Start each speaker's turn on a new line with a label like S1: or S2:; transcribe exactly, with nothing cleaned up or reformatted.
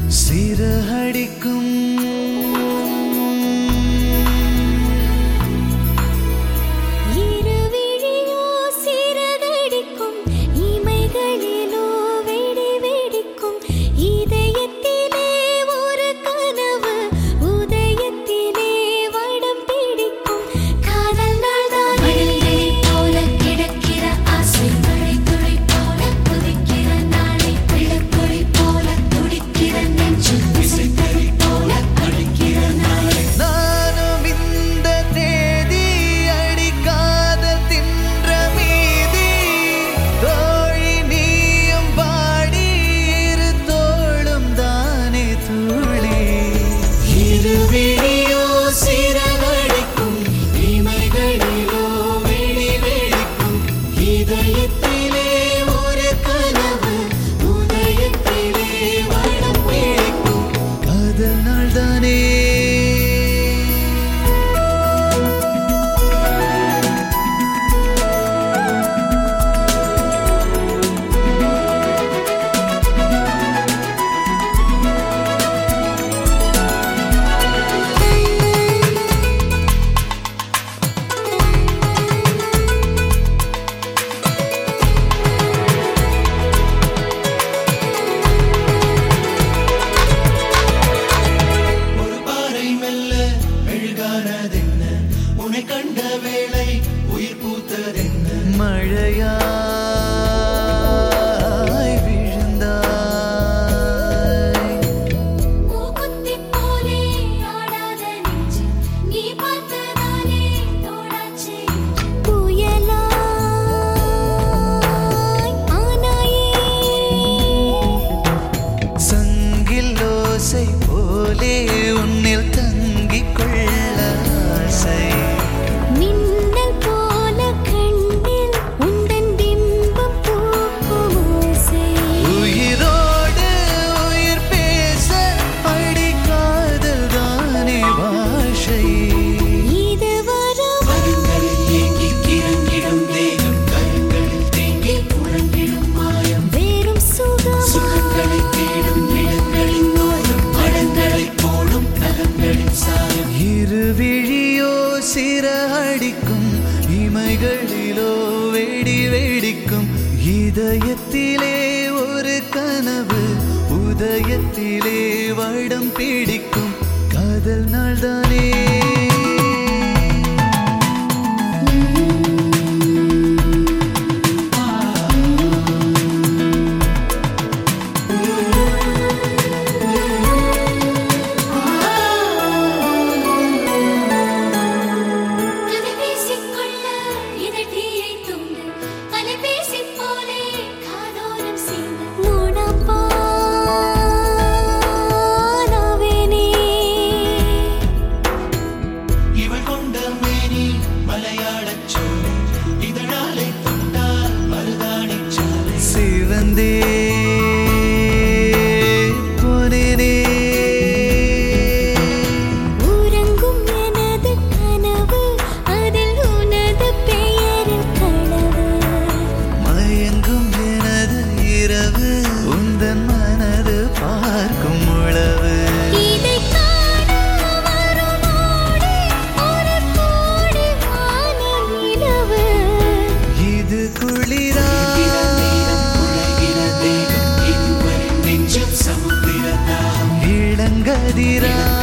S1: சிறகடிக்கும்
S2: இருவிழியோ சிறகடிக்கும் இமைகளிலோ வெடி வெடிக்கும் இதயத்திலே ஒரு கனவு உதயத்திலே வடம் பிடிக்கும் காதல் நாள்தான் மழலை போல கிடக்கிற ஆசை மழை துளி போல கொதிக்கிற நாளை வெள்ளக்குழி போல துடிக்கிற நெஞ்சு விசைத்தறி போல அடிக்கிற நாளை
S1: நானும் இந்த தேதி அடிக்காத தின்ற மீதி தோழி நீயும் பாடி இரு தோளும் தானே தூளி இருவிழியோ சிறகடிக்கும் இமைகளிலோ வெடி வெடிக்கும் இதயத்திலே ஒரு கனவு உதயத்திலே வடம் பிடிக்கும் காதல் நாள்தானே ஒரு பாறை மெல்ல மெழுகானதென்ன உன்னை கண்ட வேளை உயிர் பூத்ததென்ன மழையாய் விழுந்தாய்
S2: மூக்குத்தி போலே ஆடாத நெஞ்சு நீ பார்த்ததாலே தோடாச்சு புயலாய் ஆனாயே
S1: சங்கில் ஓசை போலே உன்னில் தங்கிக் கொள்ள ஆசை
S2: மின்னல் போல கண்ணில் உந்தன் பிம்பம் பூக்கும் ஓசை
S1: உயிரோடு உயிர் பேச அடி காதல் தானே பாஷை
S2: இது வரும் வேறும் சுகம்
S1: இருவிழியோ சிறகடிக்கும் இமைகளிலோ வெடி வெடிக்கும் இதயத்திலே ஒரு கனவு உதயத்திலே வடம் பிடிக்கும் காதல் நாள்தானே
S2: கதை பேசிக்கொள்ள இதழ்தீயை தூண்டு அலைபேசி போலே காதோரம் சேர்ந்து மூடப்பானாவேனே
S1: இவள் கொண்ட மேனி மலையாளச் சோலை இதழாலை தொட்டால் மருதாணிச் சாலை சிவந்தே போனேனே
S2: உறங்கும் எனது கனவு அதில் உனது பெயரில் களவு
S1: மயங்கும் எனது இரவு உந்தன் மனது பார்க்கும் உளவு
S2: இதை காண வருமோடி ஒரு கோடி வான நிலவு
S1: இது குளிரா இளங்கதிரா